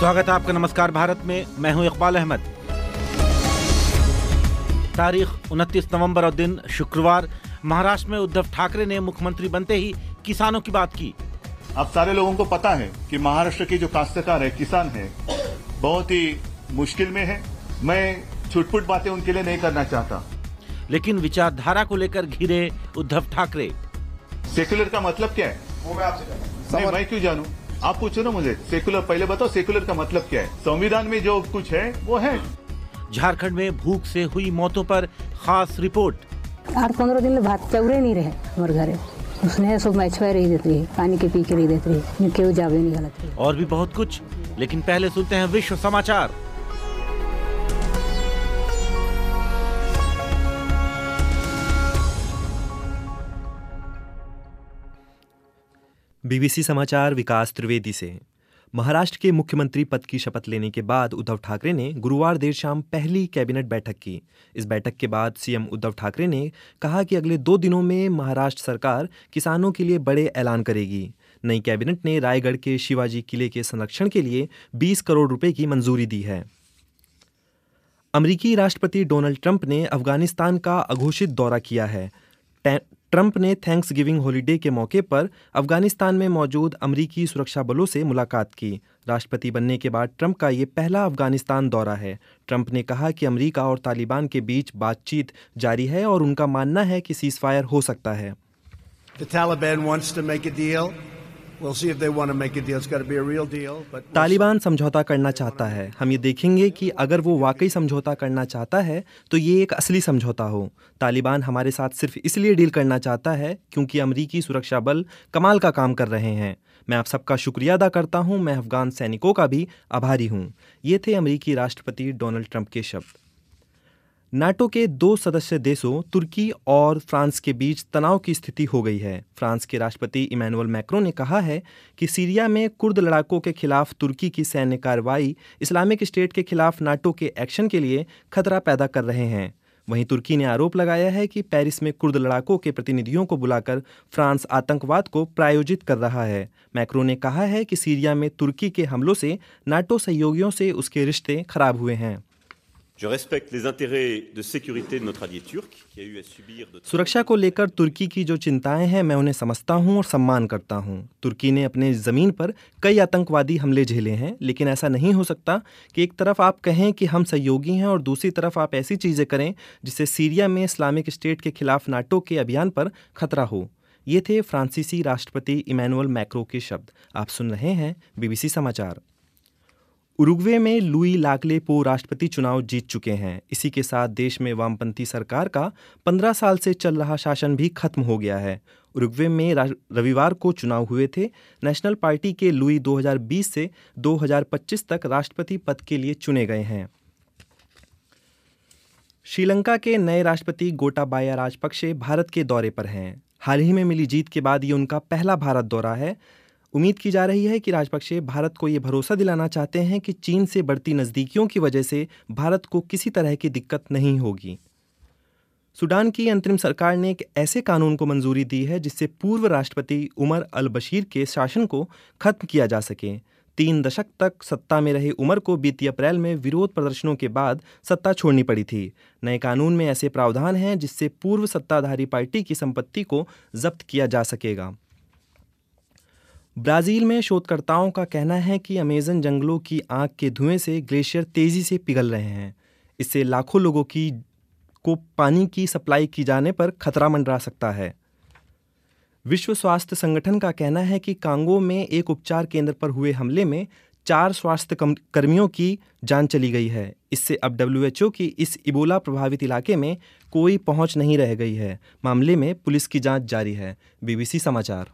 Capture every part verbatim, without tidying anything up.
स्वागत है आपका नमस्कार भारत में। मैं हूं इकबाल अहमद। तारीख उनतीस नवंबर और दिन शुक्रवार। महाराष्ट्र में उद्धव ठाकरे ने मुख्यमंत्री बनते ही किसानों की बात की। अब सारे लोगों को पता है कि महाराष्ट्र की जो काश्तकार है, किसान है, बहुत ही मुश्किल में है। मैं छुटपुट बातें उनके लिए नहीं करना चाहता, लेकिन विचारधारा को लेकर घिरे उद्धव ठाकरे। सेक्युलर का मतलब क्या है वो मैं आपसे कहता हूं। मैं क्यों जानूं? आप पूछो ना मुझे। सेक्युलर पहले बताओ, सेक्युलर का मतलब क्या है? संविधान में जो कुछ है वो है। झारखंड में भूख से हुई मौतों पर खास रिपोर्ट। आठ पंद्रह दिन में भात चौरे नहीं रहे हमारे घरे। उसने सब मैच रही देती है, पानी के पी के नहीं देती है, क्यों जावे नहीं गलत है। और भी बहुत कुछ, लेकिन पहले सुनते हैं विश्व समाचार। बीबीसी समाचार विकास त्रिवेदी से। महाराष्ट्र के मुख्यमंत्री पद की शपथ लेने के बाद उद्धव ठाकरे ने गुरुवार देर शाम पहली कैबिनेट बैठक की। इस बैठक के बाद सीएम उद्धव ठाकरे ने कहा कि अगले दो दिनों में महाराष्ट्र सरकार किसानों के लिए बड़े ऐलान करेगी। नई कैबिनेट ने रायगढ़ के शिवाजी किले के संरक्षण के लिए बीस करोड़ रुपए की मंजूरी दी है। अमेरिकी राष्ट्रपति डोनाल्ड ट्रंप ने अफगानिस्तान का अघोषित दौरा किया है। ट्रंप ने थैंक्स गिविंग हॉलीडे के मौके पर अफगानिस्तान में मौजूद अमेरिकी सुरक्षा बलों से मुलाकात की। राष्ट्रपति बनने के बाद ट्रंप का ये पहला अफगानिस्तान दौरा है। ट्रंप ने कहा कि अमेरिका और तालिबान के बीच बातचीत जारी है और उनका मानना है कि सीज़फायर हो सकता है। तालिबान समझौता करना चाहता है। हम ये देखेंगे कि अगर वो वाकई समझौता करना चाहता है तो ये एक असली समझौता हो। तालिबान हमारे साथ सिर्फ इसलिए डील करना चाहता है क्योंकि अमेरिकी सुरक्षा बल कमाल का काम कर रहे हैं। मैं आप सबका शुक्रिया अदा करता हूं। मैं अफगान सैनिकों का भी आभारी हूं। ये थे अमेरिकी राष्ट्रपति डोनाल्ड ट्रंप के शब्द। नाटो के दो सदस्य देशों तुर्की और फ्रांस के बीच तनाव की स्थिति हो गई है। फ्रांस के राष्ट्रपति इमैनुअल मैक्रों ने कहा है कि सीरिया में कुर्द लड़ाकों के खिलाफ तुर्की की सैन्य कार्रवाई इस्लामिक स्टेट के खिलाफ नाटो के एक्शन के लिए खतरा पैदा कर रहे हैं। वहीं तुर्की ने आरोप लगाया है कि पेरिस में कुर्द लड़ाकों के प्रतिनिधियों को बुलाकर फ्रांस आतंकवाद को प्रायोजित कर रहा है। मैक्रों ने कहा है कि सीरिया में तुर्की के हमलों से नाटो सहयोगियों से उसके रिश्ते खराब हुए हैं। सुरक्षा को लेकर तुर्की की जो चिंताएं हैं, मैं उन्हें समझता हूं और सम्मान करता हूं। तुर्की ने अपने ज़मीन पर कई आतंकवादी हमले झेले हैं, लेकिन ऐसा नहीं हो सकता कि एक तरफ आप कहें कि हम सहयोगी हैं और दूसरी तरफ आप ऐसी चीज़ें करें जिससे सीरिया में इस्लामिक स्टेट के खिलाफ नाटो के अभियान पर खतरा हो। ये थे फ्रांसीसी राष्ट्रपति इमैनुअल मैक्रों के शब्द। आप सुन रहे हैं बीबीसी समाचार। उरुग्वे में लुई लागले पो राष्ट्रपति चुनाव जीत चुके हैं। इसी के साथ देश में वामपंथी सरकार का पंद्रह साल से चल रहा शासन भी खत्म हो गया है। उरुग्वे में रविवार को चुनाव हुए थे। नेशनल पार्टी के लुई दो हज़ार बीस से दो हज़ार पच्चीस तक राष्ट्रपति पद के लिए चुने गए हैं। श्रीलंका के नए राष्ट्रपति गोटाबाया राजपक्षे भारत के दौरे पर हैं। हाल ही में मिली जीत के बाद ये उनका पहला भारत दौरा है। उम्मीद की जा रही है कि राजपक्षे भारत को ये भरोसा दिलाना चाहते हैं कि चीन से बढ़ती नज़दीकियों की वजह से भारत को किसी तरह की दिक्कत नहीं होगी। सूडान की अंतरिम सरकार ने एक ऐसे कानून को मंजूरी दी है जिससे पूर्व राष्ट्रपति उमर अल बशीर के शासन को खत्म किया जा सके। तीन दशक तक सत्ता में रहे उमर को बीती अप्रैल में विरोध प्रदर्शनों के बाद सत्ता छोड़नी पड़ी थी। नए कानून में ऐसे प्रावधान हैं जिससे पूर्व सत्ताधारी पार्टी की संपत्ति को जब्त किया जा सकेगा। ब्राज़ील में शोधकर्ताओं का कहना है कि अमेज़न जंगलों की आग के धुएं से ग्लेशियर तेज़ी से पिघल रहे हैं। इससे लाखों लोगों की को पानी की सप्लाई की जाने पर खतरा मंडरा सकता है। विश्व स्वास्थ्य संगठन का कहना है कि कांगो में एक उपचार केंद्र पर हुए हमले में चार स्वास्थ्य कर्मियों की जान चली गई है। इससे अब डब्ल्यू एच ओ की इस इबोला प्रभावित इलाके में कोई पहुंच नहीं रह गई है। मामले में पुलिस की जांच जारी है। बीबीसी समाचार।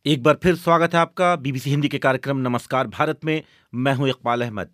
एक बार फिर स्वागत है आपका बीबीसी हिंदी के कार्यक्रम नमस्कार भारत में। मैं हूं इकबाल अहमद।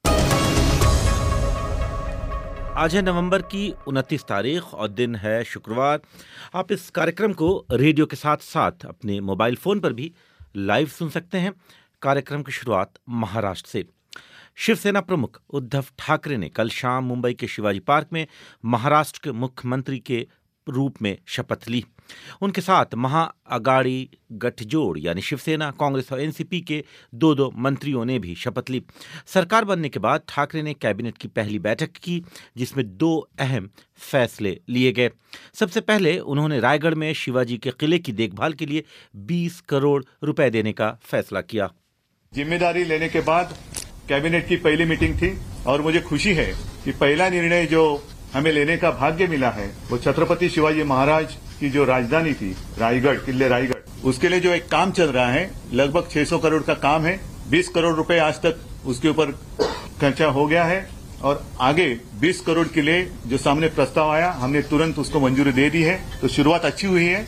आज है नवंबर की उनतीस तारीख और दिन है शुक्रवार। आप इस कार्यक्रम को रेडियो के साथ साथ अपने मोबाइल फोन पर भी लाइव सुन सकते हैं। कार्यक्रम की शुरुआत महाराष्ट्र से। शिवसेना प्रमुख उद्धव ठाकरे ने कल शाम मुंबई के शिवाजी पार्क में महाराष्ट्र के मुख्यमंत्री के रूप में शपथ ली। उनके साथ महाअगाड़ी गठजोड़ यानी शिवसेना, कांग्रेस और एनसीपी के दो दो मंत्रियों ने भी शपथ ली। सरकार बनने के बाद ठाकरे ने कैबिनेट की पहली बैठक की, जिसमें दो अहम फैसले लिए गए। सबसे पहले उन्होंने रायगढ़ में शिवाजी के किले की देखभाल के लिए बीस करोड़ रुपए देने का फैसला किया। जिम्मेदारी लेने के बाद कैबिनेट की पहली मीटिंग थी और मुझे खुशी है कि पहला निर्णय जो हमें लेने का भाग्य मिला है वो छत्रपति शिवाजी महाराज की जो राजधानी थी रायगढ़, किले रायगढ़, उसके लिए जो एक काम चल रहा है, लगभग छह सौ करोड़ का काम है। बीस करोड़ रुपए आज तक उसके ऊपर खर्चा हो गया है और आगे बीस करोड़ के लिए जो सामने प्रस्ताव आया, हमने तुरंत उसको मंजूरी दे दी है। तो शुरुआत अच्छी हुई है।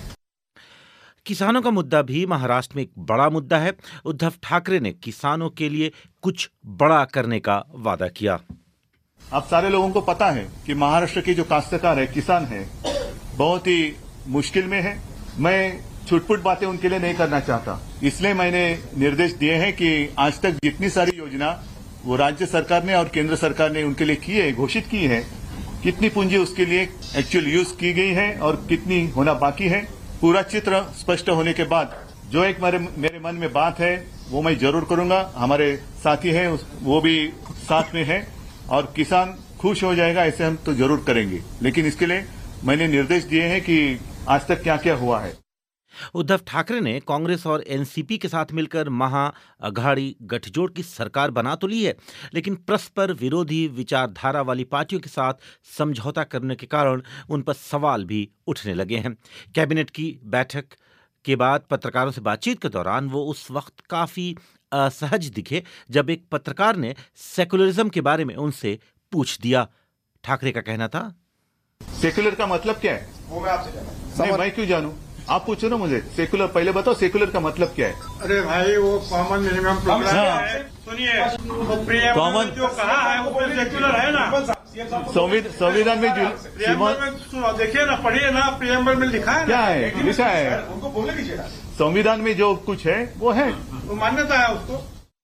किसानों का मुद्दा भी महाराष्ट्र में एक बड़ा मुद्दा है। उद्धव ठाकरे ने किसानों के लिए कुछ बड़ा करने का वादा किया। आप सारे लोगों को पता है कि महाराष्ट्र के जो काश्तकार है, किसान है, बहुत ही मुश्किल में है। मैं छुटपुट बातें उनके लिए नहीं करना चाहता, इसलिए मैंने निर्देश दिए हैं कि आज तक जितनी सारी योजना वो राज्य सरकार ने और केंद्र सरकार ने उनके लिए की है, घोषित की है, कितनी पूंजी उसके लिए एक्चुअल यूज की गई है और कितनी होना बाकी है, पूरा चित्र स्पष्ट होने के बाद जो एक मेरे मेरे मन में बात है वो मैं जरूर करूंगा। हमारे साथी हैं वो भी साथ में है और किसान खुश हो जाएगा, ऐसे हम तो जरूर करेंगे। लेकिन इसके लिए मैंने निर्देश दिए हैं कि आज तक क्या क्या हुआ है। उद्धव ठाकरे ने कांग्रेस और एनसीपी के साथ मिलकर महाअघाड़ी गठजोड़ की सरकार बना तो ली है, लेकिन परस्पर विरोधी विचारधारा वाली पार्टियों के साथ समझौता करने के कारण उन पर सवाल भी उठने लगे हैं। कैबिनेट की बैठक के बाद पत्रकारों से बातचीत के दौरान वो उस वक्त काफी असहज दिखे जब एक पत्रकार ने सेकुलरिज्म के बारे में उनसे पूछ दिया। ठाकरे का कहना था, सेकुलर का मतलब क्या है? वो मैं आपसे जानना। नहीं, मैं क्यों जानूं? आप पूछो ना मुझे। सेकुलर पहले बताओ, सेकुलर का मतलब क्या है? अरे भाई वो कॉमन मिनिमम प्रोग्राम हाँ। है। सुनिए, वो प्रियम Common- जो कहा है वो सेक्युलर है ना। संविधान संविधान में जो प्रियम्बल में सुनो, देखिए ना, पढ़िए ना, प्रियम्बल में लिखा है ना। क्या है, लिखा है उनको बोलने कीजिए। संविधान में जो कुछ है वो है, वो मान्यता है उसको।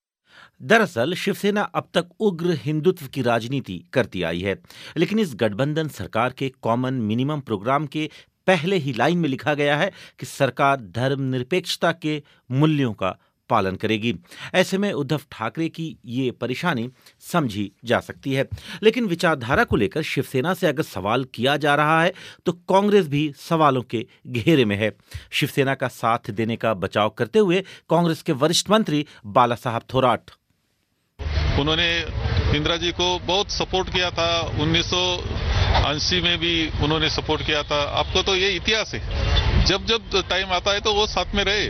दरअसल शिवसेना अब तक उग्र हिंदुत्व की राजनीति करती आई है, लेकिन इस गठबंधन सरकार के कॉमन मिनिमम प्रोग्राम के पहले ही लाइन में लिखा गया है कि सरकार धर्मनिरपेक्षता के मूल्यों का पालन करेगी। ऐसे में उद्धव ठाकरे की ये परेशानी समझी जा सकती है। लेकिन विचारधारा को लेकर शिवसेना से अगर सवाल किया जा रहा है तो कांग्रेस भी सवालों के घेरे में है। शिवसेना का साथ देने का बचाव करते हुए कांग्रेस के वरिष्ठ मंत्री बाला साहब थोराट, उन्होंने इंदिरा जी को बहुत सपोर्ट किया था। उन्नीस सौ अस्सी में भी उन्होंने सपोर्ट किया था। आपको तो ये इतिहास है, जब जब टाइम आता है तो वो साथ में रहे।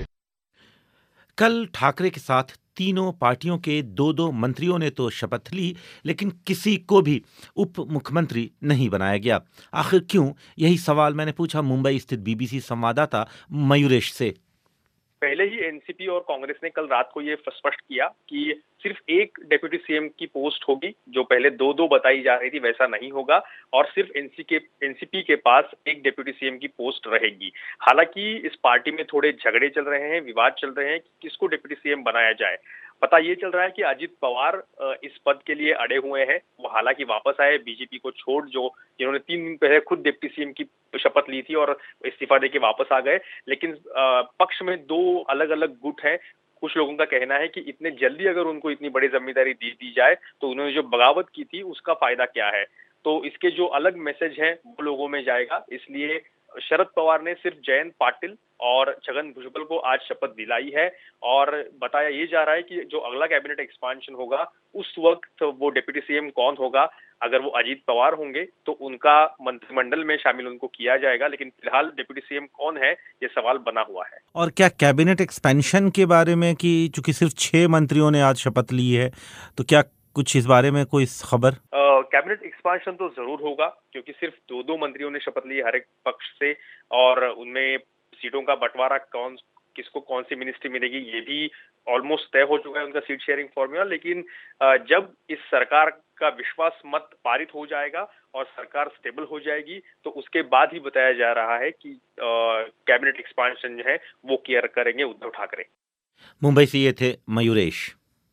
कल ठाकरे के साथ तीनों पार्टियों के दो दो मंत्रियों ने तो शपथ ली, लेकिन किसी को भी उप मुख्यमंत्री नहीं बनाया गया। आखिर क्यों? यही सवाल मैंने पूछा मुंबई स्थित बीबीसी संवाददाता मयूरेश से। पहले ही एनसीपी और कांग्रेस ने कल रात को ये स्पष्ट किया कि सिर्फ एक डेप्यूटी सीएम की पोस्ट होगी, जो पहले दो दो बताई जा रही थी वैसा नहीं होगा, और सिर्फ एनसी के एनसीपी के पास एक डेप्यूटी सीएम की पोस्ट रहेगी। हालांकि इस पार्टी में थोड़े झगड़े चल रहे हैं, विवाद चल रहे हैं कि किसको डेप्यूटी सीएम बनाया जाए। पता ये चल रहा है कि अजित पवार इस पद के लिए अड़े हुए हैं। वो हालांकि वापस आए बीजेपी को छोड़, जो जिन्होंने तीन दिन पहले खुद डिप्टी सीएम की शपथ ली थी और इस्तीफा देके वापस आ गए। लेकिन पक्ष में दो अलग अलग गुट हैं। कुछ लोगों का कहना है कि इतने जल्दी अगर उनको इतनी बड़ी जिम्मेदारी दी दी जाए तो उन्होंने जो बगावत की थी उसका फायदा क्या है। तो इसके जो अलग मैसेज हैं वो लोगों में जाएगा। इसलिए शरद पवार ने सिर्फ जयंत पाटिल और छगन भुजबल को आज शपथ दिलाई है, और बताया ये जा रहा है कि जो अगला कैबिनेट एक्सपांशन होगा उस वक्त वो डिप्टी सीएम कौन होगा। अगर वो अजीत पवार होंगे तो उनका मंत्रिमंडल में शामिल उनको किया जाएगा, लेकिन फिलहाल डिप्टी सीएम कौन है ये सवाल बना हुआ है। और क्या कैबिनेट एक्सपेंशन के बारे में, कि चूंकि सिर्फ छह मंत्रियों ने आज शपथ ली है, तो क्या कुछ इस बारे में कोई खबर? कैबिनेट एक्सपांशन तो जरूर होगा, क्योंकि सिर्फ दो दो मंत्रियों ने शपथ ली हर एक पक्ष से, और उनमें सीटों का बंटवारा कौन किसको कौन सी मिनिस्ट्री मिलेगी ये भी ऑलमोस्ट तय हो चुका है उनका सीट शेयरिंग फॉर्मूला। लेकिन जब इस सरकार का विश्वास मत पारित हो जाएगा और सरकार स्टेबल हो जाएगी तो उसके बाद ही बताया जा रहा है कि कैबिनेट एक्सपांशन जो है वो केयर करेंगे उद्धव ठाकरे। मुंबई से ये थे मयूरेश।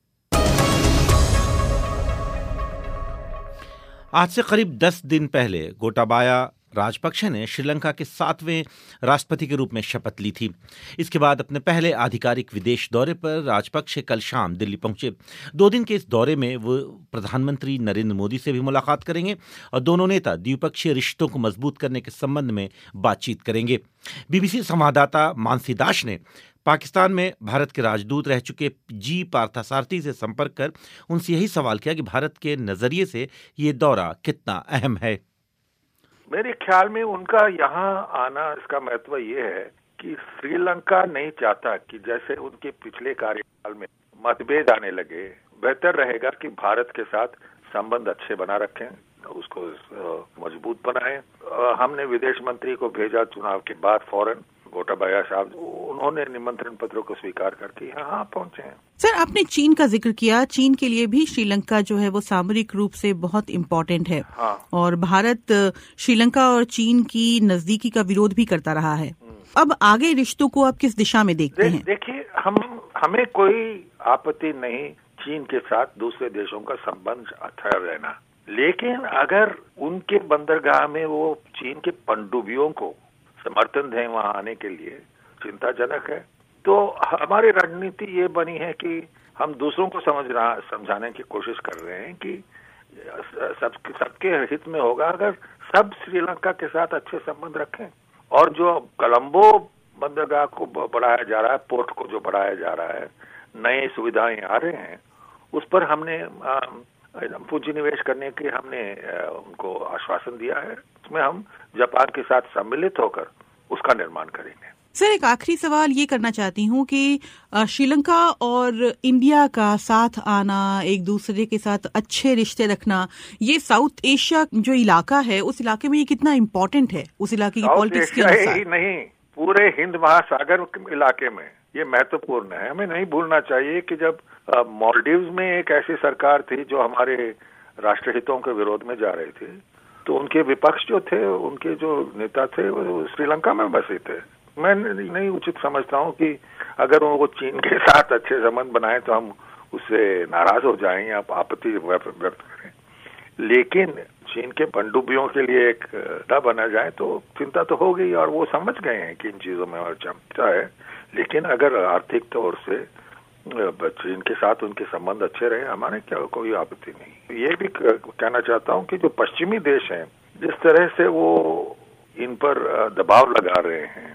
आज से करीब दस दिन पहले गोटाबाया राजपक्षे ने श्रीलंका के सातवें राष्ट्रपति के रूप में शपथ ली थी। इसके बाद अपने पहले आधिकारिक विदेश दौरे पर राजपक्षे कल शाम दिल्ली पहुंचे। दो दिन के इस दौरे में वो प्रधानमंत्री नरेंद्र मोदी से भी मुलाकात करेंगे और दोनों नेता द्विपक्षीय रिश्तों को मजबूत करने के संबंध में बातचीत करेंगे। बीबीसी संवाददाता मानसी दास ने पाकिस्तान में भारत के राजदूत रह चुके जी पार्थसारथी से संपर्क कर उनसे यही सवाल किया कि भारत के नजरिए से ये दौरा कितना अहम है। मेरे ख्याल में उनका यहाँ आना इसका महत्व ये है कि श्रीलंका नहीं चाहता कि जैसे उनके पिछले कार्यकाल में मतभेद आने लगे। बेहतर रहेगा कि भारत के साथ संबंध अच्छे बना रखें, उसको मजबूत बनाएं। हमने विदेश मंत्री को भेजा चुनाव के बाद फौरन, गोटाबाया साहब उन्होंने निमंत्रण पत्रों को स्वीकार करके यहाँ पहुंचे हैं। सर, आपने चीन का जिक्र किया। चीन के लिए भी श्रीलंका जो है वो सामरिक रूप से बहुत इम्पोर्टेंट है। हाँ। और भारत श्रीलंका और चीन की नजदीकी का विरोध भी करता रहा है। अब आगे रिश्तों को आप किस दिशा में देखते दे, हैं? देखिए, हम हमें कोई आपत्ति नहीं चीन के साथ दूसरे देशों का संबंध अच्छा रहना, लेकिन अगर उनके बंदरगाह में वो चीन के पनडुब्बियों को समर्थन दें वहां आने के लिए, चिंताजनक है। तो हमारी रणनीति ये बनी है कि हम दूसरों को समझना समझाने की कोशिश कर रहे हैं कि सब सबके हित में होगा अगर सब श्रीलंका के साथ अच्छे संबंध रखें। और जो कोलंबो बंदरगाह को बढ़ाया जा रहा है, पोर्ट को जो बढ़ाया जा रहा है, नए सुविधाएं आ रहे हैं, उस पर हमने पूंजी निवेश करने के हमने उनको आश्वासन दिया है। उसमें हम जापान के साथ सम्मिलित होकर उसका निर्माण करेंगे। सर, एक आखिरी सवाल ये करना चाहती हूँ कि श्रीलंका और इंडिया का साथ आना, एक दूसरे के साथ अच्छे रिश्ते रखना, ये साउथ एशिया जो इलाका है उस इलाके में ये कितना इम्पोर्टेंट है, उस इलाके की पॉलिटिक्स के अनुसार? ही नहीं, पूरे हिंद महासागर इलाके में ये महत्वपूर्ण है। हमें नहीं भूलना चाहिए कि जब मालदीव्स में एक ऐसी सरकार थी जो हमारे राष्ट्रहितों के विरोध में जा रही थी, तो उनके विपक्ष जो थे, उनके जो नेता थे वो श्रीलंका में बसे थे। मैं नहीं उचित समझता हूँ कि अगर वो चीन के साथ अच्छे संबंध बनाए तो हम उससे नाराज हो जाएं या आपत्ति व्यक्त करें। लेकिन चीन के पनडुब्बियों के लिए एक डा बना जाए तो चिंता तो हो गई, और वो समझ गए हैं कि इन चीजों में और चमचा है। लेकिन अगर आर्थिक तौर से चीन के साथ उनके संबंध अच्छे रहे, हमारे क्या कोई आपत्ति नहीं। ये भी कहना चाहता हूँ कि जो पश्चिमी देश हैं, जिस तरह से वो इन पर दबाव लगा रहे हैं,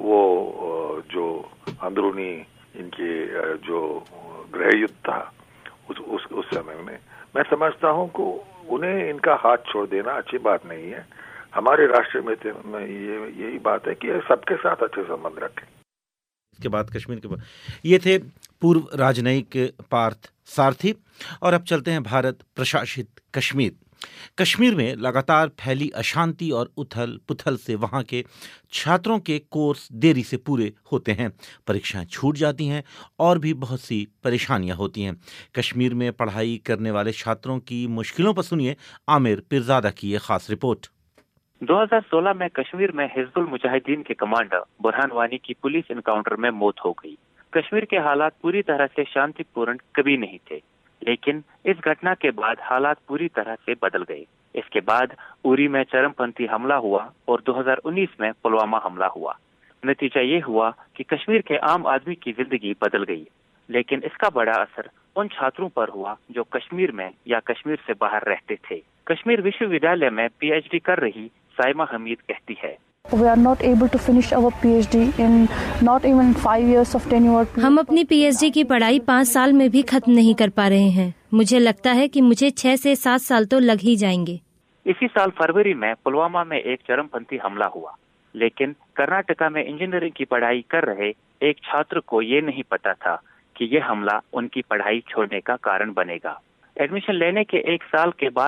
वो जो अंदरूनी इनके जो गृह युद्ध था उस उस उस समय में, मैं समझता हूँ कि उन्हें इनका हाथ छोड़ देना अच्छी बात नहीं है। हमारे राष्ट्र में, में ये यही बात है कि सबके साथ अच्छे संबंध रखें। इसके बाद कश्मीर के बाद ये थे पूर्व राजनयिक पार्थ सारथी। और अब चलते हैं भारत प्रशासित कश्मीर। कश्मीर में लगातार फैली अशांति और उथल पुथल से वहां के छात्रों के कोर्स देरी से पूरे होते हैं, परीक्षाएं छूट जाती हैं और भी बहुत सी परेशानियां होती हैं। कश्मीर में पढ़ाई करने वाले छात्रों की मुश्किलों पर सुनिए आमिर पिरजादा की ये खास रिपोर्ट। दो हज़ार सोलह में कश्मीर में हिजबुल मुजाहिदीन के कमांडर बुरहान वानी की पुलिस एनकाउंटर में मौत हो गई। कश्मीर के हालात पूरी तरह से शांतिपूर्ण कभी नहीं थे, लेकिन इस घटना के बाद हालात पूरी तरह से बदल गए। इसके बाद उरी में चरमपंथी हमला हुआ और दो हज़ार उन्नीस में पुलवामा हमला हुआ। नतीजा ये हुआ कि कश्मीर के आम आदमी की जिंदगी बदल गई, लेकिन इसका बड़ा असर उन छात्रों पर हुआ जो कश्मीर में या कश्मीर से बाहर रहते थे। कश्मीर विश्वविद्यालय में पीएचडी कर रही साइमा हमीद कहती है, We are not able to finish our PhD in not even five years of tenure. हम अपनी पीएचडी की पढ़ाई पाँच साल में भी खत्म नहीं कर पा रहे हैं। मुझे लगता है कि मुझे छह से सात साल तो लग ही जाएंगे। इसी साल फरवरी में पुलवामा में एक चरमपंथी हमला हुआ, लेकिन कर्नाटका में इंजीनियरिंग की पढ़ाई कर रहे एक छात्र को ये नहीं पता था कि यह हमला उनकी पढ़ाई छोड़ने का कारण बनेगा। एडमिशन लेने के एक साल के बाद ही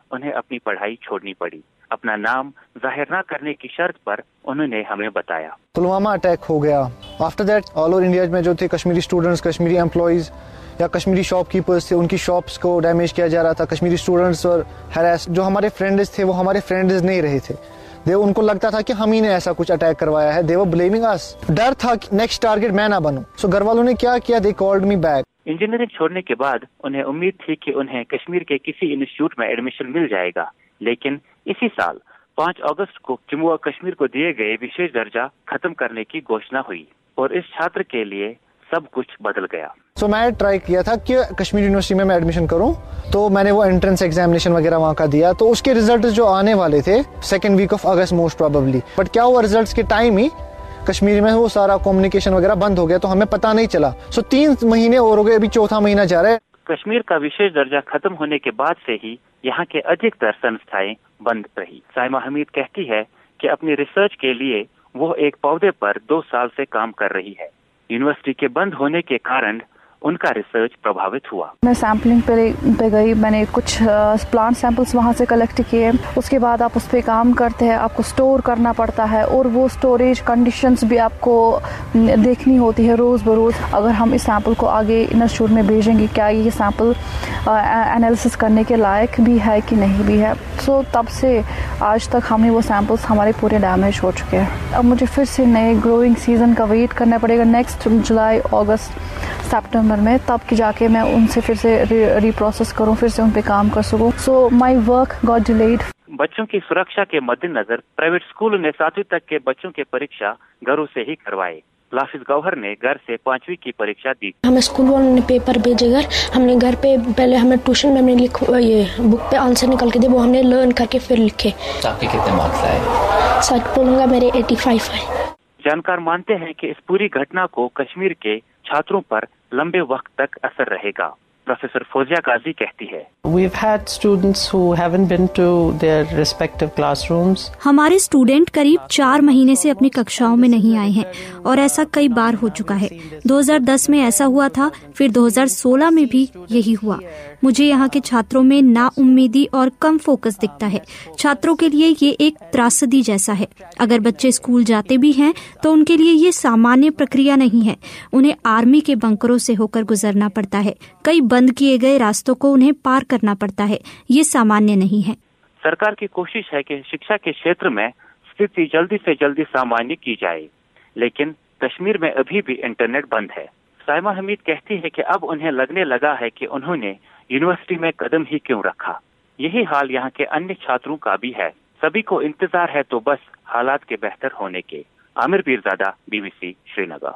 उन्हें अपनी पढ़ाई छोड़नी पड़ी। अपना नाम जाहिर न करने की शर्त पर उन्होंने हमें बताया, पुलवामा अटैक हो गया। After that all over India में जो थे कश्मीरी स्टूडेंट्स, कश्मीरी एम्प्लॉइज या कश्मीरी शॉपकीपर्स थे, उनकी शॉप्स को डैमेज किया जा रहा था। कश्मीरी स्टूडेंट्स और हैरेस, जो हमारे फ्रेंड्स थे वो हमारे फ्रेंड्स नहीं रहे थे। दे उनको लगता था कि हम ही ने ऐसा कुछ अटैक करवाया है। They were blaming us. डर था कि नेक्स्ट टारगेट मैं ना बनूं। सो घर वालों ने क्या किया, they called me back. Engineering छोड़ने के बाद उन्हें उम्मीद थी कि उन्हें कश्मीर के किसी इंस्टीट्यूट में एडमिशन मिल जाएगा, लेकिन इसी साल पाँच अगस्त को जम्मू और कश्मीर को दिए गए विशेष दर्जा खत्म करने की घोषणा हुई और इस छात्र के लिए सब कुछ बदल गया। सो so, मैं ट्राई किया था कि कश्मीर यूनिवर्सिटी में मैं एडमिशन करूं, तो मैंने वो एंट्रेंस एग्जामिनेशन वगैरह वहां का दिया, तो उसके रिजल्ट जो आने वाले थे second week of August most probably, but क्या हुआ रिजल्ट्स के टाइम ही कश्मीर में वो सारा कम्युनिकेशन वगैरह बंद हो गया, तो हमें पता नहीं चला। सो so, तीन महीने और हो गए, अभी चौथा महीना जा रहा है। कश्मीर का विशेष दर्जा खत्म होने के बाद से ही यहाँ के अधिकतर संस्थाएं बंद रही। साइमा हमीद कहती है कि अपनी रिसर्च के लिए वो एक पौधे पर दो साल से काम कर रही है। यूनिवर्सिटी के बंद होने के कारण उनका रिसर्च प्रभावित हुआ। मैं सैम्पलिंग पे, पे गई, मैंने कुछ प्लांट सैंपल्स वहाँ से कलेक्ट किए। उसके बाद आप उस पर काम करते हैं, आपको स्टोर करना पड़ता है और वो स्टोरेज कंडीशंस भी आपको देखनी होती है रोज़ बरोज़। अगर हम इस सैंपल को आगे इंस्टीट्यूट में भेजेंगे, क्या ये सैंपल एनालिसिस करने के लायक भी है कि नहीं भी है। सो तब से आज तक हमें वो सैंपल्स हमारे पूरे डैमेज हो चुके हैं। अब मुझे फिर से नए ग्रोइंग सीजन का वेट करना पड़ेगा, नेक्स्ट जुलाई अगस्त सितंबर में, तब कि जाके मैं उनसे फिर से रीप्रोसेस करूं, फिर से उन पे काम कर सकूं। So my work got delayed. बच्चों की सुरक्षा के मद्देनजर प्राइवेट स्कूल ने सातवीं तक के बच्चों के परीक्षा घरों से ही करवाए। लाफिज गौहर ने घर से पांचवी की परीक्षा दी। हमें स्कूल वालों ने पेपर भेजे घर, हमने घर पे पहले हमें ट्यूशन में हमने लिख ये बुक पे आंसर निकल के दे, वो हमने लर्न करके फिर लिखे। आपके कितने मार्क्स आए? सच बोलूंगा मेरे पचासी आए। जानकार मानते हैं कि इस पूरी घटना को कश्मीर के छात्रों पर लंबे वक्त तक असर रहेगा। प्रोफेसर फौजिया काजी कहती है, We've had students who haven't been to their respective classrooms. हमारे स्टूडेंट करीब चार महीने से अपनी कक्षाओं में नहीं आए हैं और ऐसा कई बार हो चुका है। दो हज़ार दस में ऐसा हुआ था, फिर दो हज़ार सोलह में भी यही हुआ। मुझे यहाँ के छात्रों में नाउम्मीदी और कम फोकस दिखता है। छात्रों के लिए ये एक त्रासदी जैसा है। अगर बच्चे स्कूल जाते भी हैं तो उनके लिए ये सामान्य प्रक्रिया नहीं है। उन्हें आर्मी के बंकरों से होकर गुजरना पड़ता है। कई बंद किए गए रास्तों को उन्हें पार करना पड़ता है। ये सामान्य नहीं है। सरकार की कोशिश है कि शिक्षा के क्षेत्र में स्थिति जल्दी से जल्दी सामान्य की जाए, लेकिन कश्मीर में अभी भी इंटरनेट बंद है। साइमा हमीद कहती है कि अब उन्हें लगने लगा है कि उन्होंने यूनिवर्सिटी में कदम ही क्यों रखा। यही हाल यहाँ के अन्य छात्रों का भी है। सभी को इंतजार है तो बस हालात के बेहतर होने के। आमिर पीरजादा, बीबीसी श्रीनगर।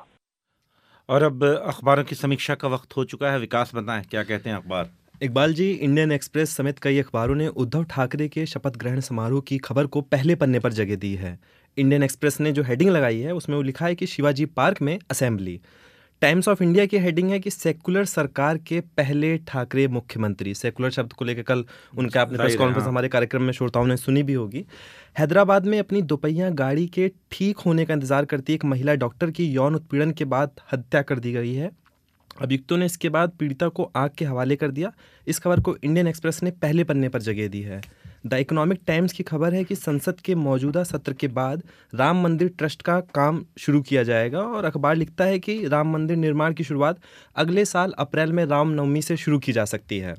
और अब अखबारों की समीक्षा का वक्त हो चुका है। विकास बताएं, क्या कहते हैं अखबार? इकबाल जी, इंडियन एक्सप्रेस समेत कई अखबारों ने उद्धव ठाकरे के शपथ ग्रहण समारोह की खबर को पहले पन्ने पर जगह दी है। इंडियन एक्सप्रेस ने जो हेडिंग लगाई है उसमें वो लिखा है कि शिवाजी पार्क में असेंबली। टाइम्स ऑफ इंडिया की हेडिंग है कि सेकुलर सरकार के पहले ठाकरे मुख्यमंत्री। सेकुलर शब्द को लेकर कल उनका अपने प्रेस कॉन्फ्रेंस हमारे कार्यक्रम में श्रोताओं ने सुनी भी होगी। हैदराबाद में अपनी दोपहिया गाड़ी के ठीक होने का इंतजार करती एक महिला डॉक्टर की यौन उत्पीड़न के बाद हत्या कर दी गई है। अभियुक्तों ने इसके बाद पीड़िता को आग के हवाले कर दिया। इस खबर को इंडियन एक्सप्रेस ने पहले पन्ने पर जगह दी है। द इकोनॉमिक टाइम्स की खबर है कि संसद के मौजूदा सत्र के बाद राम मंदिर ट्रस्ट का काम शुरू किया जाएगा और अखबार लिखता है कि राम मंदिर निर्माण की शुरुआत अगले साल अप्रैल में रामनवमी से शुरू की जा सकती है।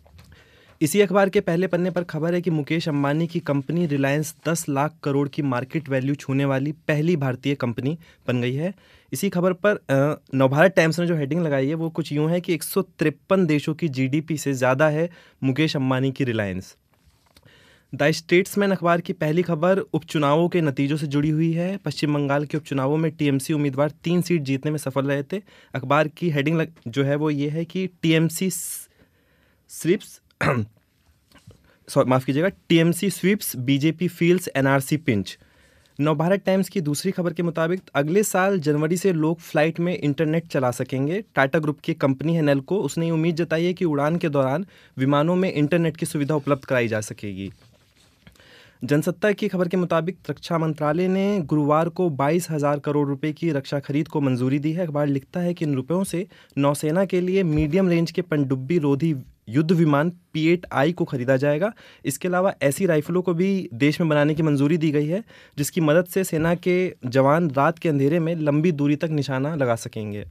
इसी अखबार के पहले पन्ने पर खबर है कि मुकेश अंबानी की कंपनी रिलायंस दस लाख करोड़ की मार्केट वैल्यू छूने वाली पहली भारतीय कंपनी बन गई है। इसी खबर पर नवभारत टाइम्स ने जो हेडिंग लगाई है वो कुछ यूँ है कि एक सौ तिरपन देशों की जीडीपी से ज़्यादा है मुकेश अंबानी की रिलायंस। द स्टेट्समैन अखबार की पहली खबर उपचुनावों के नतीजों से जुड़ी हुई है। पश्चिम बंगाल के उपचुनावों में टीएमसी उम्मीदवार तीन सीट जीतने में सफल रहे थे। अखबार की हेडिंग जो है वो ये है कि टीएमसी स्वीप्स सॉरी माफ़ कीजिएगा TMC sweeps, BJP feels NRC pinch. Navbharat Times की दूसरी खबर के मुताबिक अगले साल जनवरी से लोग फ्लाइट में इंटरनेट चला सकेंगे। टाटा ग्रुप की कंपनी है नेल्को, उसने उम्मीद जताई है कि उड़ान के दौरान विमानों में इंटरनेट की सुविधा उपलब्ध कराई जा सकेगी। जनसत्ता की खबर के मुताबिक रक्षा मंत्रालय ने गुरुवार को बाईस हज़ार करोड़ रुपए की रक्षा खरीद को मंजूरी दी है। अखबार लिखता है कि इन रुपयों से नौसेना के लिए मीडियम रेंज के पनडुब्बी रोधी युद्ध विमान पी एट आई को खरीदा जाएगा। इसके अलावा ऐसी राइफलों को भी देश में बनाने की मंजूरी दी गई है जिसकी मदद से सेना के जवान रात के अंधेरे में लंबी दूरी तक निशाना लगा सकेंगे।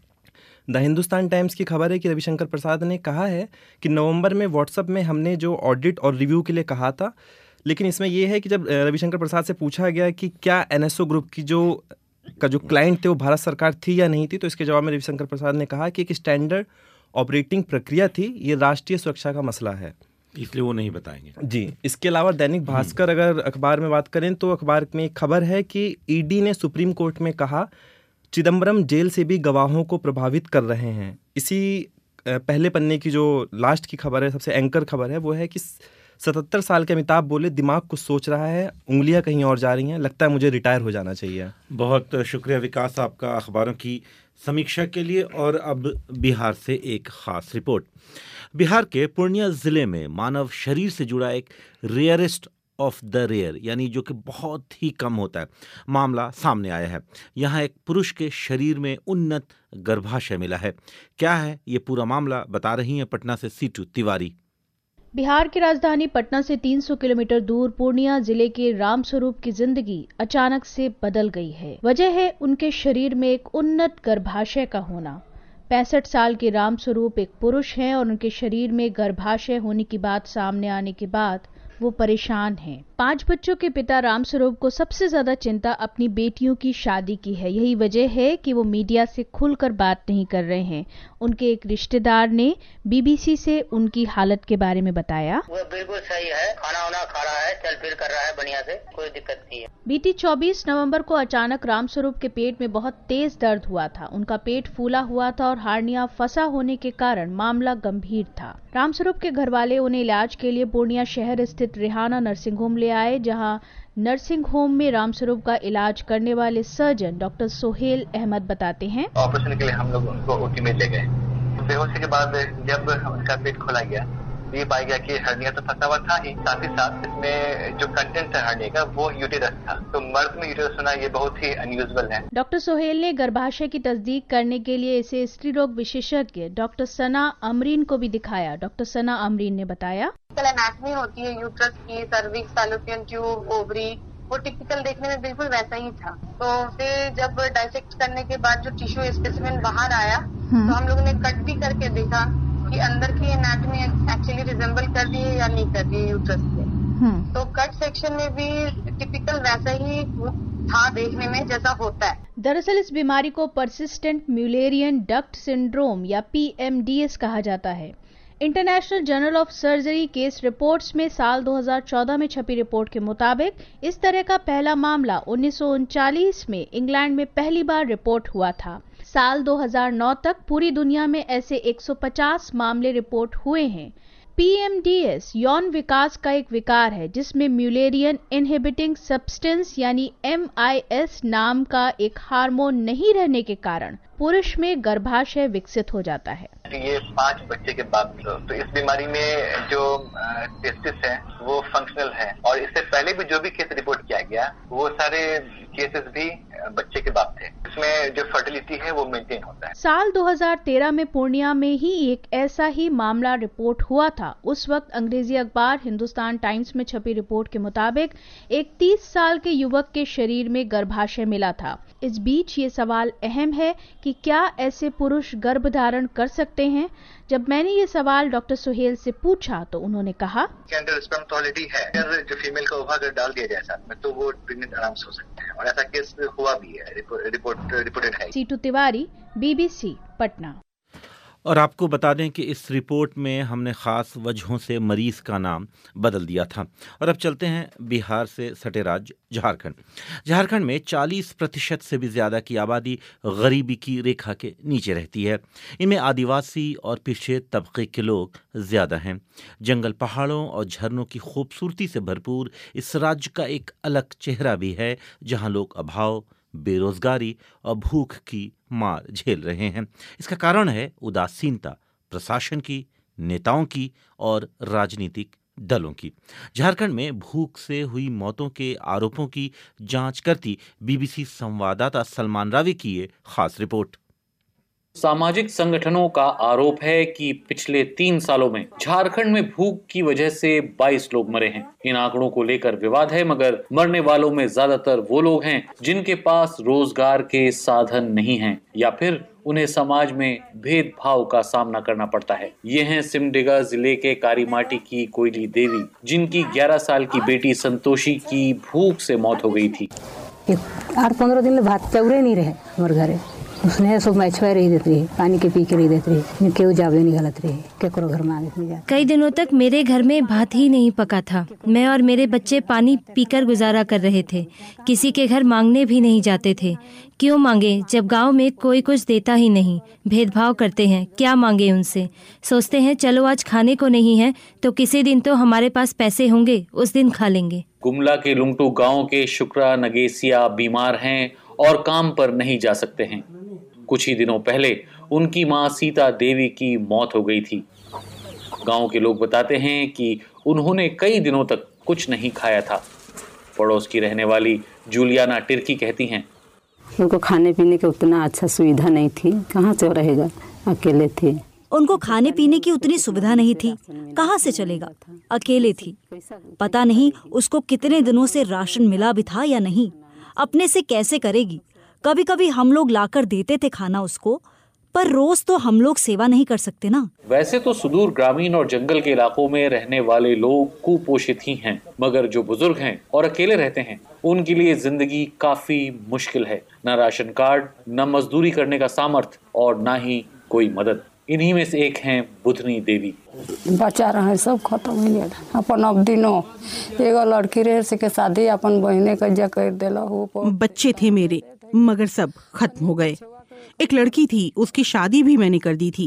द हिंदुस्तान टाइम्स की खबर है कि रविशंकर प्रसाद ने कहा है कि नवंबर में व्हाट्सएप में हमने जो ऑडिट और रिव्यू के लिए कहा था, लेकिन इसमें यह है कि जब रविशंकर प्रसाद से पूछा गया कि क्या एनएसओ ग्रुप की जो का जो क्लाइंट थे वो भारत सरकार थी या नहीं थी, तो इसके जवाब में रविशंकर प्रसाद ने कहा कि एक स्टैंडर्ड ऑपरेटिंग प्रक्रिया थी, ये राष्ट्रीय सुरक्षा का मसला है, इसलिए वो नहीं बताएंगे। जी। इसके अलावा दैनिक भास्कर अगर अखबार में बात करें तो अखबार में एक खबर है कि ईडी ने सुप्रीम कोर्ट में कहा चिदम्बरम जेल से भी गवाहों को प्रभावित कर रहे हैं। इसी पहले पन्ने की जो लास्ट की खबर है, सबसे एंकर खबर है, वो है कि सतहत्तर साल के अमिताभ बोले दिमाग कुछ सोच रहा है, उंगलियां कहीं और जा रही हैं, लगता है मुझे रिटायर हो जाना चाहिए। बहुत शुक्रिया विकास आपका अखबारों की समीक्षा के लिए। और अब बिहार से एक खास रिपोर्ट। बिहार के पूर्णिया जिले में मानव शरीर से जुड़ा एक रेयरेस्ट ऑफ द रेयर, यानी जो कि बहुत ही कम होता है, मामला सामने आया है। यहाँ एक पुरुष के शरीर में उन्नत गर्भाशय मिला है। क्या है ये पूरा मामला, बता रही हैं पटना से सीटू तिवारी। बिहार की राजधानी पटना से तीन सौ किलोमीटर दूर पूर्णिया जिले के रामस्वरूप की जिंदगी अचानक से बदल गई है। वजह है उनके शरीर में एक उन्नत गर्भाशय का होना। पैंसठ साल के रामस्वरूप एक पुरुष हैं और उनके शरीर में गर्भाशय होने की बात सामने आने के बाद वो परेशान हैं। पांच बच्चों के पिता रामस्वरूप को सबसे ज्यादा चिंता अपनी बेटियों की शादी की है। यही वजह है कि वो मीडिया से खुलकर बात नहीं कर रहे हैं। उनके एक रिश्तेदार ने बीबीसी से उनकी हालत के बारे में बताया, वो बिल्कुल सही है, खाना वाना खा रहा है, चल फिर कर रहा है बढ़िया से, कोई दिक्कत नहीं है। बीती चौबीस नवंबर को अचानक रामस्वरूप के पेट में बहुत तेज दर्द हुआ था। उनका पेट फूला हुआ था और हार्निया फंसा होने के कारण मामला गंभीर था। रामस्वरूप के घर वाले उन्हें इलाज के लिए पूर्णिया शहर स्थित रेहाना नर्सिंग होम ले आए, जहां नर्सिंग होम में रामस्वरूप का इलाज करने वाले सर्जन डॉक्टर सोहेल अहमद बताते हैं, ऑपरेशन के लिए हम लोग उनको ओटी में ले गए। बेहोशी के बाद जब उनका पेट खोला गया, ये पाया गया कि हर्निया तो फंसा हुआ था ही, साथ ही साथ इसमें जो कंटेंट है हर्निया का वो यूटेरस था। तो मर्द में यूटेरस होना ये बहुत ही अनयूजुअल है। डॉक्टर सोहेल ने गर्भाशय की तस्दीक करने के लिए इसे स्त्री रोग विशेषज्ञ डॉक्टर सना अमरीन को भी दिखाया। डॉक्टर सना अमरीन ने बताया, एनाटॉमी होती है यूट्रस की, सर्विक्स, फैलोपियन ट्यूब, ओवरी, वो टिपिकल देखने में बिल्कुल वैसा ही था। तो फिर जब डाइसेक्ट करने के बाद जो टिश्यू स्पेसिमेन बाहर आया तो हम लोगों ने कट भी करके देखा कि अंदर की एनाटॉमी एक्चुअली रिजेंबल कर रही है या नहीं कर रही है यूट्रस से। तो कट सेक्शन में भी टिपिकल वैसा ही था देखने में जैसा होता है। दरअसल इस बीमारी को परसिस्टेंट म्यूलेरियन डक्ट सिंड्रोम या पी एम डी एस कहा जाता है। International Journal of Surgery Case Reports में साल दो हज़ार चौदह में छपी रिपोर्ट के मुताबिक इस तरह का पहला मामला उन्नीस सौ उनचालीस में इंग्लैंड में पहली बार रिपोर्ट हुआ था। साल दो हज़ार नौ तक पूरी दुनिया में ऐसे एक सौ पचास मामले रिपोर्ट हुए हैं। पी एम डी एस यौन विकास का एक विकार है जिसमें म्यूलेरियन इनहिबिटिंग सब्सटेंस यानी एम आई एस नाम का एक हार्मोन नहीं रहने के कारण पुरुष में गर्भाशय विकसित हो जाता है। ये पांच बच्चे के बाप, तो इस बीमारी में जो टेस्टिस है वो फंक्शनल है और इससे पहले भी जो भी केस रिपोर्ट किया गया वो सारे केसेस भी बच्चे के बाप थे। इसमें जो फर्टिलिटी है वो मेंटेन होता है। साल दो हज़ार तेरह में पूर्णिया में ही एक ऐसा ही मामला रिपोर्ट हुआ था। उस वक्त अंग्रेजी अखबार हिंदुस्तान टाइम्स में छपी रिपोर्ट के मुताबिक एक तीस साल के युवक के शरीर में गर्भाशय मिला था। इस बीच ये सवाल अहम है कि क्या ऐसे पुरुष गर्भ धारण कर सकते हैं? जब मैंने ये सवाल डॉक्टर सोहेल से पूछा तो उन्होंने कहा, के अंदर स्पर्म तो ऑलरेडी है, अगर जो फीमेल का ओवा अगर डाल दिया जाए साथ में तो वो प्रेग्नेंट आराम से हो सकते हैं और ऐसा केस हुआ भी है, रिपोर्ट रिपोर्टेड है। सीटू तिवारी, बीबीसी, पटना। और आपको बता दें कि इस रिपोर्ट में हमने ख़ास वजहों से मरीज़ का नाम बदल दिया था। और अब चलते हैं बिहार से सटे राज्य झारखंड। झारखंड में चालीस प्रतिशत से भी ज़्यादा की आबादी गरीबी की रेखा के नीचे रहती है। इनमें आदिवासी और पिछड़े तबके के लोग ज़्यादा हैं। जंगल, पहाड़ों और झरनों की खूबसूरती से भरपूर इस राज्य का एक अलग चेहरा भी है, जहाँ लोग अभाव, बेरोजगारी और भूख की मार झेल रहे हैं। इसका कारण है उदासीनता प्रशासन की, नेताओं की और राजनीतिक दलों की। झारखंड में भूख से हुई मौतों के आरोपों की जांच करती बीबीसी संवाददाता सलमान रावी की ये खास रिपोर्ट। सामाजिक संगठनों का आरोप है कि पिछले तीन सालों में झारखंड में भूख की वजह से बाईस लोग मरे हैं। इन आंकड़ों को लेकर विवाद है, मगर मरने वालों में ज्यादातर वो लोग हैं जिनके पास रोजगार के साधन नहीं हैं या फिर उन्हें समाज में भेदभाव का सामना करना पड़ता है। ये हैं सिमडेगा जिले के कारीमाटी की कोयली देवी, जिनकी ग्यारह साल की बेटी संतोषी की भूख से मौत हो गई थी। आठ पंद्रह दिन भात चौरे नहीं रहे हमारे घरे, उसने सब मछुआ रही देती रही, पानी के पी के रही देती रही, क्यों जावे नहीं गलत रही, केकरो घर में आगे नहीं। कई दिनों तक मेरे घर में भात ही नहीं पका था। मैं और मेरे बच्चे पानी पीकर गुजारा कर रहे थे। किसी के घर मांगने भी नहीं जाते थे। क्यों मांगे जब गांव में कोई कुछ देता ही नहीं। भेदभाव करते हैं, क्या मांगे उनसे। सोचते हैं चलो आज खाने को नहीं है तो किसी दिन तो हमारे पास पैसे होंगे, उस दिन खा लेंगे। गुमला के लुंगटू गांव के शुक्रा नगेसिया बीमार हैं और काम पर नहीं जा सकते हैं। कुछ ही दिनों पहले उनकी मां सीता देवी की मौत हो गई थी। गांव के लोग बताते हैं कि उन्होंने कई दिनों तक कुछ नहीं खाया था। पड़ोस की रहने वाली जूलियाना टिर्की कहती हैं, उनको खाने पीने की उतना अच्छा सुविधा नहीं थी, कहाँ से रहेगा, अकेले थे। उनको खाने पीने की उतनी सुविधा नहीं थी, कहाँ से चलेगा, अकेले थी। पता नहीं उसको कितने दिनों से राशन मिला भी था या नहीं, अपने से कैसे करेगी। कभी कभी हम लोग लाकर देते थे खाना उसको, पर रोज तो हम लोग सेवा नहीं कर सकते ना। वैसे तो सुदूर ग्रामीण और जंगल के इलाकों में रहने वाले लोग कुपोषित ही हैं, मगर जो बुजुर्ग हैं और अकेले रहते हैं उनके लिए जिंदगी काफी मुश्किल है। न राशन कार्ड, न मजदूरी करने का सामर्थ्य और न ही कोई मदद। इन्हीं में से एक हैं बुधनी देवी। बच्चा रहे सब खत्म हो गया अपन। अब दिनों एगो लड़की रहे से के शादी अपन बहने का जा कर देला हो। बच्चे थे मेरे मगर सब खत्म हो गए। एक लड़की थी, उसकी शादी भी मैंने कर दी थी।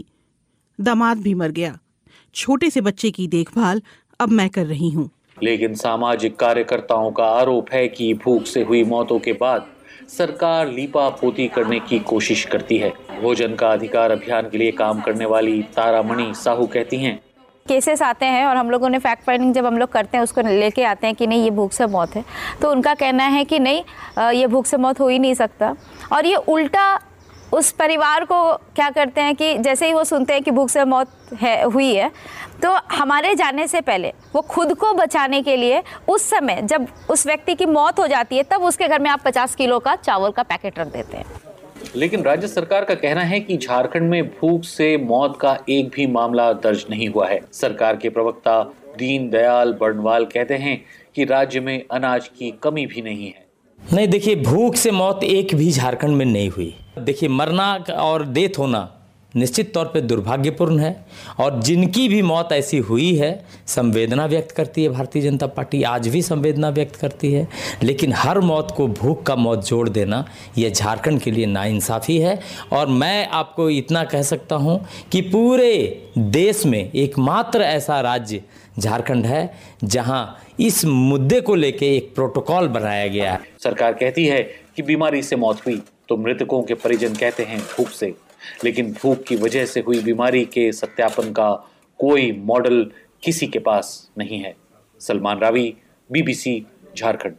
दामाद भी मर गया। छोटे से बच्चे की देखभाल अब मैं कर रही हूँ। लेकिन सामाजिक कार्यकर्ताओं का आरोप है कि भूख से हुई मौतों के बाद सरकार लीपा पोती करने की कोशिश करती है। भोजन का अधिकार अभियान के लिए काम करने वाली तारामणि साहू कहती हैं, केसेस आते हैं और हम लोगों ने फैक्ट फाइंडिंग जब हम लोग करते हैं उसको लेके आते हैं कि नहीं ये भूख से मौत है, तो उनका कहना है कि नहीं ये भूख से मौत हो ही नहीं सकता। और ये उल्टा उस परिवार को क्या करते हैं कि जैसे ही वो सुनते हैं कि भूख से मौत है हुई है तो हमारे जाने से पहले वो खुद को बचाने के लिए उस समय जब उस व्यक्ति की मौत हो जाती है तब उसके घर में आप पचास किलो का चावल का पैकेट रख देते हैं। लेकिन राज्य सरकार का कहना है कि झारखंड में भूख से मौत का एक भी मामला दर्ज नहीं हुआ है। सरकार के प्रवक्ता दीन दयाल बर्नवाल कहते हैं कि राज्य में अनाज की कमी भी नहीं है। नहीं, देखिए भूख से मौत एक भी झारखंड में नहीं हुई। देखिए मरना और डेथ होना निश्चित तौर पे दुर्भाग्यपूर्ण है और जिनकी भी मौत ऐसी हुई है संवेदना व्यक्त करती है भारतीय जनता पार्टी, आज भी संवेदना व्यक्त करती है। लेकिन हर मौत को भूख का मौत जोड़ देना यह झारखंड के लिए नाइंसाफ़ी है। और मैं आपको इतना कह सकता हूं कि पूरे देश में एकमात्र ऐसा राज्य झारखंड है जहां इस मुद्दे को लेके एक प्रोटोकॉल बनाया गया है। सरकार कहती है कि बीमारी से मौत हुई तो मृतकों के परिजन कहते हैं भूख से, लेकिन भूख की वजह से हुई बीमारी के सत्यापन का कोई मॉडल किसी के पास नहीं है। सलमान रावी, बीबीसी झारखंड।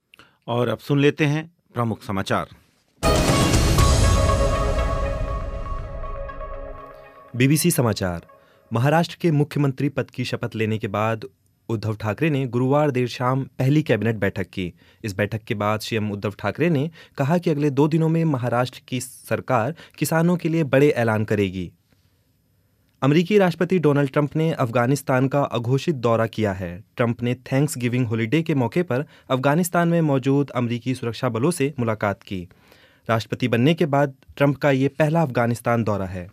और अब सुन लेते हैं प्रमुख समाचार। बीबीसी समाचार। महाराष्ट्र के मुख्यमंत्री पद की शपथ लेने के बाद उद्धव ठाकरे ने गुरुवार देर शाम पहली कैबिनेट बैठक की। इस बैठक के बाद सीएम उद्धव ठाकरे ने कहा कि अगले दो दिनों में महाराष्ट्र की सरकार किसानों के लिए बड़े ऐलान करेगी। अमेरिकी राष्ट्रपति डोनाल्ड ट्रंप ने अफगानिस्तान का अघोषित दौरा किया है। ट्रंप ने थैंक्स गिविंग हॉलिडे के मौके पर अफगानिस्तान में मौजूद अमेरिकी सुरक्षा बलों से मुलाकात की। राष्ट्रपति बनने के बाद ट्रंप का ये पहला अफगानिस्तान दौरा है।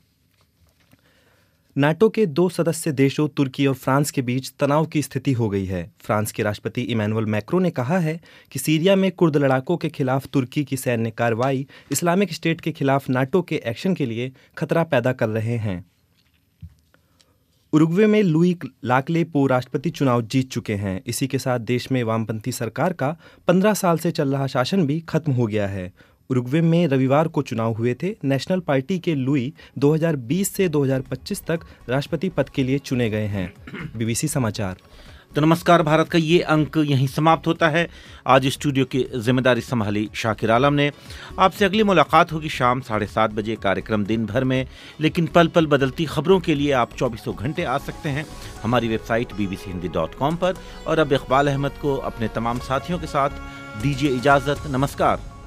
नाटो के दो सदस्य देशों तुर्की और फ्रांस के बीच तनाव की स्थिति हो गई है। फ्रांस के राष्ट्रपति इमैनुअल मैक्रो ने कहा है कि सीरिया में कुर्द लड़ाकों के खिलाफ तुर्की की सैन्य कार्रवाई इस्लामिक स्टेट के खिलाफ नाटो के एक्शन के लिए खतरा पैदा कर रहे हैं। उरुग्वे में लुई लाकले पो राष्ट्रपति चुनाव जीत चुके हैं। इसी के साथ देश में वामपंथी सरकार का पंद्रह साल से चल रहा शासन भी खत्म हो गया है। उरुग्वे में रविवार को चुनाव हुए थे। नेशनल पार्टी के लुई दो हज़ार बीस से दो हज़ार पच्चीस तक राष्ट्रपति पद के लिए चुने गए हैं। बीबीसी समाचार। तो नमस्कार भारत का ये अंक यहीं समाप्त होता है। आज स्टूडियो की जिम्मेदारी संभाली शाकिर आलम ने। आपसे अगली मुलाकात होगी शाम साढ़े सात बजे कार्यक्रम दिन भर में, लेकिन पल पल बदलती खबरों के लिए आप चौबीसों घंटे आ सकते हैं हमारी website B B C Hindi dot com पर। और अब इकबाल अहमद को अपने तमाम साथियों के साथ दीजिए इजाज़त। नमस्कार।